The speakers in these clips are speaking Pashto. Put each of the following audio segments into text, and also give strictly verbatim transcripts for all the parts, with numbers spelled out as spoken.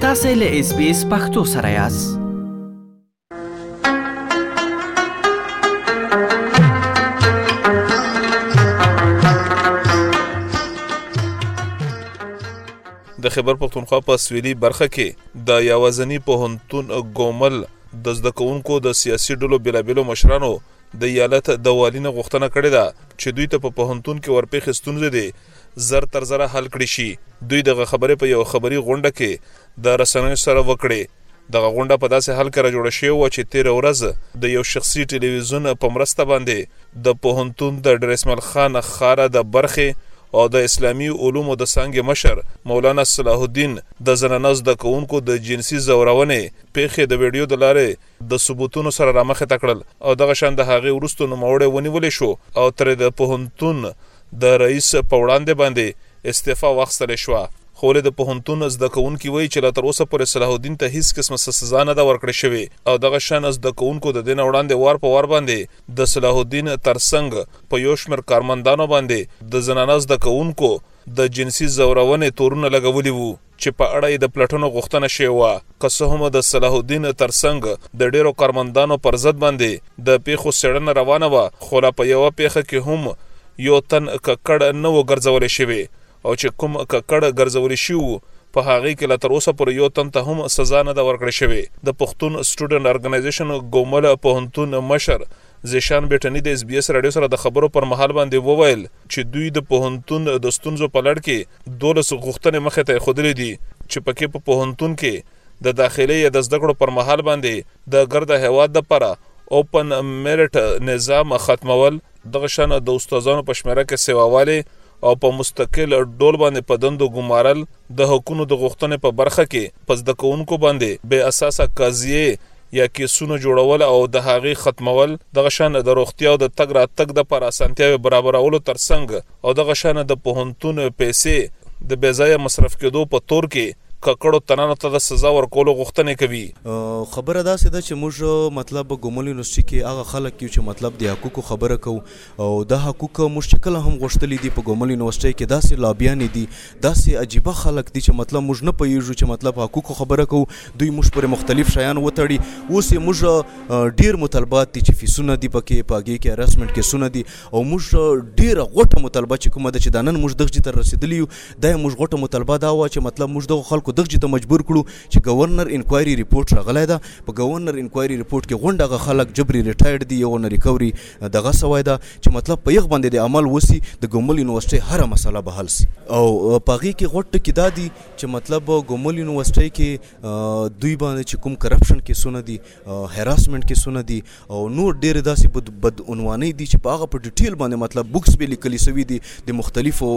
تاسو له اس بي اس پښتو سره یاست. د خیبر پختونخوا په سویلي برخه کې د یوازنی پوهنتون ګومل د زده کوونکو د سیاسي ډلو بېلابېلو مشرانو د ایالت د والي نه غوښتنه کړې ده چې دوی ته په پوهنتون کې ورپېښې ستونزې دي زر تر زره حل کړي شي. دوی دغه خبرې په یو خبري غونډه کې د رسنیو سره وکړې. دغه غونډه په داسې حال کې راجوړه شوې وه چې تېره ورځ د یو شخصي ټلویزیون په مرسته باندې د پوهنتون د ډریسمل خان ښاره د برخې او د اسلامي علومو د څانګې مشر مولانا صلاح الدین د زنانه زده کوونکو د جنسي ځورونې پیښې د ویډیو د لارې د ثبوتونو سره رامخې کړل او دغه شان د هغې وروسته نوموړی ونیولی شو او ترې د پوهنتون د رئیس په وړاندې باندې استعفا واخیستلی شوه. خو ولې د پوهنتون زده کوونکي وایي چې لا تر اوسه پورې صلاح الدین ته هیڅ قسمه سزا نه ده ورکړې شوې او دغه شان زده کوونکو د دې نه وړاندې وار په وار باندې د صلاح الدین ترڅنګ په یو شمېر کارمندانو باندې د زنانه زده کوونکو د جنسي ځورونې تورونه لګولي وو چې په اړه یې د پلټنو غوښتنه شوې وه. که څه هم د صلاح الدین ترڅنګ د ډېرو کارمندانو پر ضد باندې د پیښو څېړنه روانه وه خو لا په یوه پیښه کې هم یو تن ککړ نه و ګرځولی شوی او چې کوم ککړ ګرځولی شي وو په هغې کې لا تر اوسه پورې یو تن ته هم سزا نه ده ورکړې شوې. د پښتون سټوډنټ ارګنایزیشن ګومل پوهنتون مشر زیشان بیټني د اس بي اس رادیو سره د خبرو پر مهال باندې وویل چې دوی د پوهنتون د ستونزو په لړ کې دولس غوښتنې مخې ته ایښودلې دي چې پکې په پوهنتون کې د داخلي یا د زده کړو پر مهال باندې د ګرد هیواد دپاره اوپن میرټ نظام ختمول، دغه شان د استادانو په شمېره کې سیواوالي او په مستقل ډول باندې په دندو ګمارل، د حقونو د غوښتنې په برخه کې په زده کوونکو باندې بې اساسه قضیې یا کیسونو جوړول او د هغې ختمول، دغه شان د روغتیا او د تګ راتګ دپاره اسانتیاوې برابرولو ترڅنګ او دغه شان د پوهنتون پیسې د بې ځایه مصرف کېدو په تور کې ککړو تنانو ته د سزا ورکولو غوښتنې کوي. خبره داسې ده چې موږ مطلب ګومل یونیورسټي کې هغه خلک یو چې مطلب د حقوقو خبره کوو او د حقوقو موږ چې کله هم غوښتلي دي په ګومل یونیورسټي کې داسې لابیانې دي، داسې عجیبه خلک دي چې مطلب موږ نه پوهېږو چې مطلب حقوقو خبره کوو، دوی موږ پرې مختلف شیان وتړي. اوس یې موږ ډېر مطالبات دي چې فیسونه دي پکې په هغې کې هراسمنټ کیسونه دي او موږ ډېره غوټه مطالبه چې کومه ده چې دا نن موږ دغه ته رسېدلي یو، دا یې موږ غوټه مطالبه دا وه چې مطلب موږ دغه خلکو دغه ته مجبور کړو چې گورنر انکوایري ریپورت راغلی ده. په گورنر انکوایري ریپورت کې غونډه هغه خلک جبري ریټایرډ دي، یو نه ریکوري دغه سوی ده چې مطلب په یغ باندې د عمل وسی د ګومل یونیورسټي هره مسله به حل سي. او په هغې کې غوټ ټکي دا دي چې مطلب ګومل یونیورسټي کې دوی باندې چې کوم کرپشن کیسونه دي، هراسمنټ کیسونه دي او نور ډېرې داسې بدعنوانۍ دي چې په هغه په ډیټیل باندې مطلب بکس به لیکلي سوي دي د مختلفو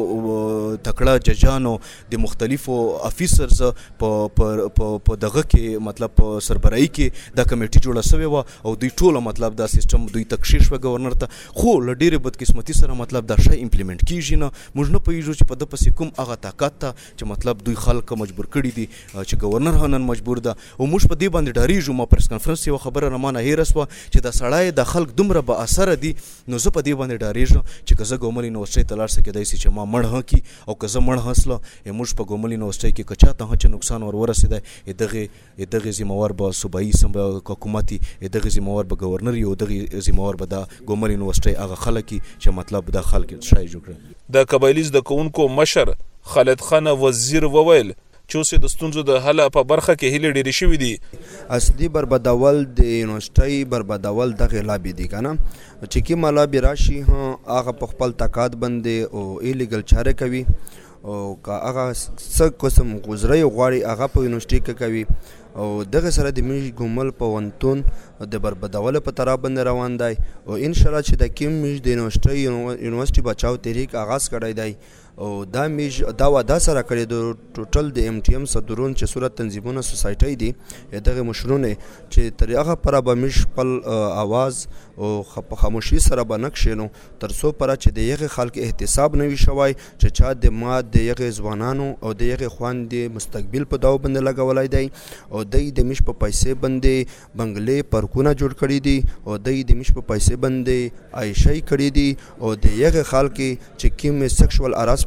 تکړه ججانو، د مختلفو افیسرز په په دغه کې مطلب په سربراهي کې دا کمیټي جوړه سوې وه او دوی ټوله مطلب دا سیستم دوی تکشیر شوه ګورنر ته. خو له ډېرې بدقسمتي سره مطلب دا شی امپلیمنټ کېږي نه. موږ نه پوهېږو چې په ده پسې کوم هغه طاقت ته چې مطلب دوی خلک مجبور کړي دي چې ګورنر هم نن مجبور ده او موږ په دې باندې ډارېږو. ما پریس کنفرنس یوه خبره رامانه هېره سوه چې دا سړی دا خلک دومره با اثره دي، نو زه په دې باندې ډارېږم چې که زه ګومل یونیورسټۍ ته لاړ سه کېدای سي چې ما مړ هم کړي او که زه مړ هم سله موږ په ګومل یونیورسټۍ کې که چاته هم چې نقصان ور ورسېدی دغه دغه ذمہوار به صوبایي حکومت وي، دغه ذمہوار به ګورنر وي او دغه ذمہوار به د ګومل یونیورسټۍ هغه خلک چې مطلب د خلک شای جوړ کړي. د قبایلي زده کوونکو مشر خالد خان وزیر وویل چې اوس د ستونزو د حل په برخه کې هیلې ډېرې شوي دي. اصلي بربادول د یونیورسټۍ بربادول دغې لابې دي که نه، چې کومه لابې راشي هغه په خپل طاقت باندې او ایلیګل چارې کوي او که هغه څه قسم غوزرۍ غواړي هغه په یونیورسټۍ کې کوي او دغه سره د موږ ګومل پوهنتون د بربادولو په طرف باندې روان دی او انشاءالله چې د کوم موږ د یونیورسټۍ یونیورسټي بچاو تحریک آغاز کړی دی او دا موږ دا وعده سره کړې د ټوټل د ایم ټي ایم صدرون چې صورت تنظیمونه سوسایټۍ دي دغه مشرونه چې تر هغه پره به موږ خپل اواز او په خاموشي سره به نه کښېنو تر څو پره چې د هغې خلک احتساب نه وي شوی چې چا د ما د هغې ځوانانو او د هغې خویندې مستقبل په داو باندې لګولی دی او دوی د موږ په پیسې باندې بنګلې پارکونه جوړ کړي دي او دوی د موږ په پیسې باندې عایشۍ کړي دي او د هغې خلک چې کوم سیکشوال هراسمنټ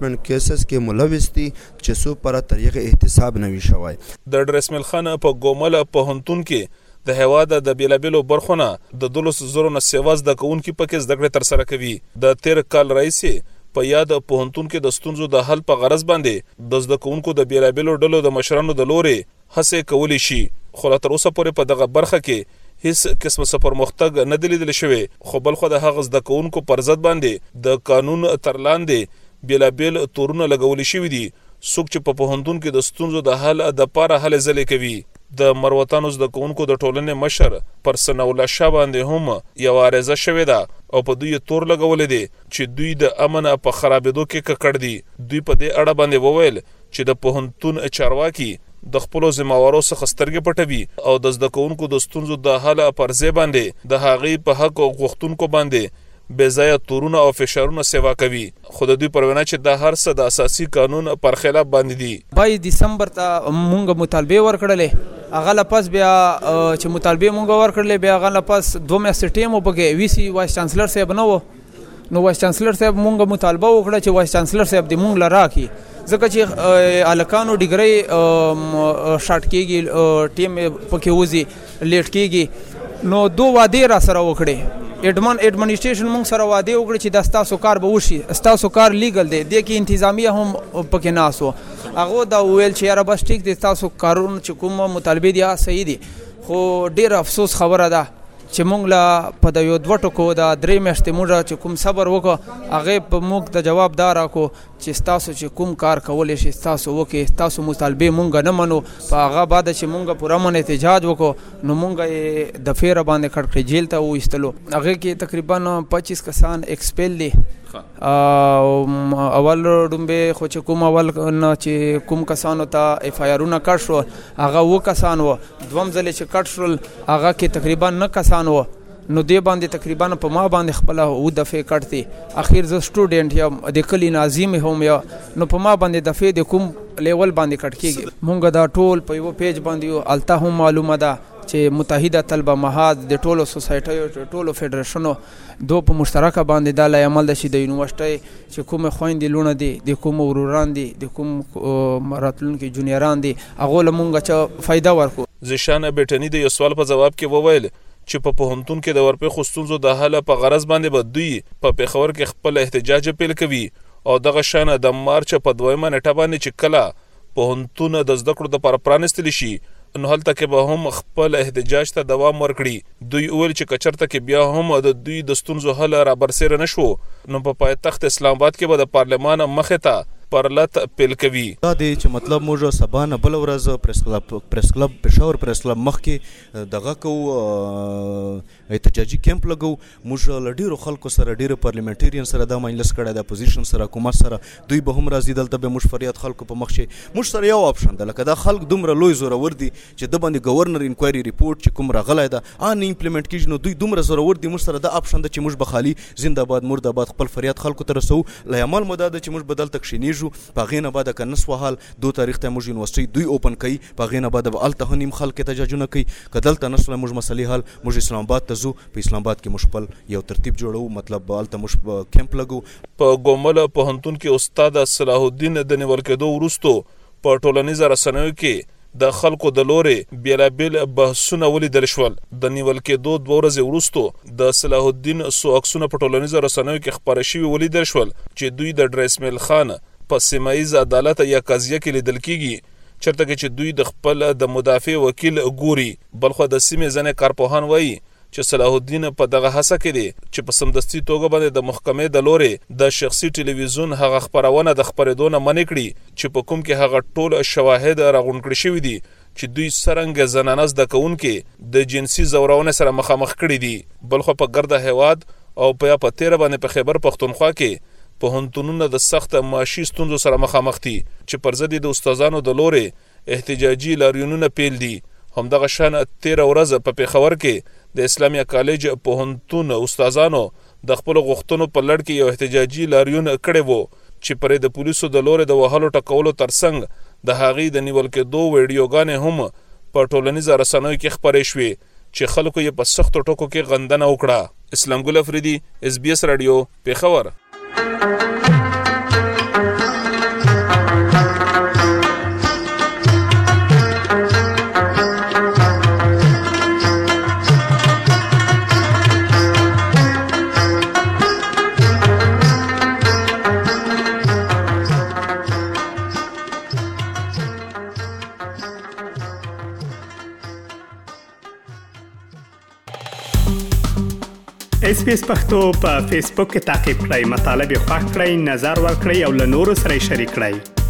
هراسمنټ کیسز کې ملوث دي چې څو پر طریقې احتساب نه وي شوی. د ډریسمل خان په ګومل پوهنتون کې د هیواد د بیلابیلو برخونه د دولس زرو نه سیواز د کوونکي پکې زده کړې تر سره کوي. د تیر کال رئیس په یاد پوهنتون کې د ستونزو د حل په غرض باندې د زده کوونکو د بیلابیلو ډلو د مشرانو د لوري هڅې کولی شي، خو لا تر اوسه پورې په دغه برخه کې هیڅ قسم څه پرمختګ نه دی لیدل شوی. خو بل خو د هغه زده کوونکو پر ضد باندې د قانون تر لاندې بیلابیل تورونه لګول شوي دي څوک چې په پوهنتون کې د ستونزو د حل د پاره هلې ځلې کوي. د مروتانو زده کوونکو د ټولنې مشر پر ثناء الله شاه باندې هم یو عریضه شوې ده او په دوی تور لګولې دي چې دوی د امن په خرابېدو کې ککړ دي. دوی په دې اړه باندې وویل چې د پوهنتون چارواکي د خپلو ذمہوارو څخه سترګې پټوي او د زده کوونکو د ستونزو د حل پر ځای باندې د هغې په حق او غوښتونکو باندې بې ځایه تورونه او فشارونه سیوا کوي. خو د دوی پر وینا چې دا هر څه د اساسي قانون پر خلاف باندې دي. بای دسمبر ته مونږ مطالبه ورکړلې، هغه لپس بیا چې مطالبه مونږ ورکړلې بیا هغه لپس دوه میاشتې ټیم وبګې وی سی وایس چانسلر صاحب نو نو وایس چانسلر صاحب مونږ مطالبه وکړه چې وایس چانسلر صاحب دې مونږ لرا کی ځکه چې الکانو ډیګری شارټ کېږي ټیم پکې وځي لیټ کېږي. نو دو وعده را سره وکړي ایډمن ایڈمنسټریشن مونږ سره وعده وکړي چې د تاسو کار به وشي، تاسو کار لیګل دی، د کې انتظامیه هم پکې ناسو. هغه دا ویل چې یاره بس ټیک دی تاسو کارونه چې کوم مطالبه دي صحیح دي. خو ډیر افسوس خبره ده چې مونږ لا په د یو دوه ټکو د درې میاشتې مونږ چې کوم صبر وکړو هغه په موږ د جواب دار راکو چې تاسو چې کوم کار کولی شي تاسو وکړئ، تاسو مطالبه مونږ نه منو. په هغه بعد چې مونږ پوره من احتجاج وکړو نو مونږ د فیر باندې کړکړې جیل ته وایستلو. هغه کې تقریبا پچیس کسان ایکسپیل دي. اول ډومبه خو چې کوم اول نه چې کوم کسانو ته اف آی آرونه کټ شو هغه و کسان و، دوم ځل چې کټ شول هغه کې تقریبا نه کسان و. نو دی باندې تقریبا په ما باندې خپل و دفعه کټتي. اخیر زه سټوډنټ یم د کلی ناظم هم یا نو په ما باندې دفعه د کوم لیول باندې کټ کیږي. مونږ دا ټول په یو پیج باندې الته هم معلومه ده چې متحده طلبه محاد د ټولو سوسایټیو ټولو فدریشنو دو په مشترکه باندې دا لای عمل د شي د یونیورسيټي چې کوم خويندې لونه دي د کوم وروران دي د کوم راتلونکو جونیران دي هغه لمونږه چې فائدہ ورکو. زشان بیٹنی د یو سوال په جواب کې وویل چې په پوهنتون کې د ورپې خستونزو د حل په غرض باندې به دوی په پیښور کې خپل احتجاج پیل کوي او دغه شان د مارچ په دویمه نیټه باندې چې کله پوهنتون د زده کړو د پر پرانستل شي نو هلته کې به هم خپل احتجاج ته دوام ورکړي. دوی ویل چې کچرته کې بیا هم د دوی د ستونزو حل را برسېره نشو نو په پایتخت اسلام آباد کې به د پارلمان مخې ته پرلط پیل کوي. دا دی چې مطلب موږ سبا نه بل ورځ پریس کلب پریس کلب پېښور پریس کلب مخ کې دغه کو احتجاجي کیمپ لګو. موږ لډیرو خلکو سره ډیرو پارلیمنټریان سره د مجلس کړه د اپوزیشن سره حکومت سره دوی به هم راځي دلته به موږ فریاد خلکو په مخ شي. موږ سره یو اپشن ده لکه دا خلک دومره لوی زورور دي چې د باندې گورنر انکوایري ریپورت چې کوم راغلی ده ان امپلیمنٹ کیږي نو دوی دومره زورور دي. موږ سره دا اپشن ده چې موږ به خالي زنده‌باد مرده‌باد خپل فریاد خلکو ته رسو. لا عمل مدد چې موږ بدل تکشینیږو پاغینه بعد کنه سوال دو تاریخ ته موږ یونیورسيټي دوی اوپن کړي پاغینه بعد به الته نیم خلک احتجاجونه کوي کدل ته نسل موږ مسلې حل موږ اسلام آباد ته زو په اسلام آباد کې مشپل یو ترتیب جوړو مطلب الته مش کیمپ لګو. په ګومل پوهنتون کې استاد صلاح الدین د نیول کېدو وروسته په ټولنیزه رسنیو کې د خلکو د لورې بیلابیل بحثونه ولیدل شول. د نیول کېدو دوه ورځې وروسته د صلاح الدین سو عکسونه په ټولنیزه رسنیو کې خپاره شوي ولیدل شول چې دوی د ډریسمل خان په سیمایي عدالت یا قضیه کې لیدل کیږي چرته کې چې دوی د خپل د مدافع وکیل ګوري. بلخو د سیمې ځنې کارپوهان وایي چې صلاح الدین په دغه هڅه کې دی چې په سمدستي توګه باندې د محکمې د لورې د شخصي ټلویزیون هغه خبرونه د خبرېدو نه منع کړي چې په کوم کې هغه ټول شواهد راغونډ کړي شوي دي چې دوی څرنګه زنانه زده کوونکې د جنسي زورونې سره مخامخ کړي دي. بلخو په ګرده هیواد او په یا په تیره باندې په خیبر پښتونخوا کې پوهنتونونه د سخت معاشي ستونزو سره مخامخ دي چې پر ضد د استادانو د لورې احتجاجي لاریونونه پیل دي. همدغه شان تیره ورځ په پیښور کې د اسلامیه کالج پوهنتون استادانو د خپل غوښتنو په لړ کې یو احتجاجي لاریون کړی وو چې پرې د پولیسو د لورې د وهلو ټکولو ترڅنګ د هغې د نیول کېدو ویډیوګانې هم په ټولنیزو رسنیو کې خپرې شوې چې خلکو یې په سختو ټکو کې غندنه وکړه. اسلام ګل افریدي، اس بي اس رادیو، پیښور. اس بي اس پښتو په فیسبوک کې تعقیب کړئ، مطالب یې خوښ کړئ، نظر ورکړئ او له نورو سره شریک کړئ.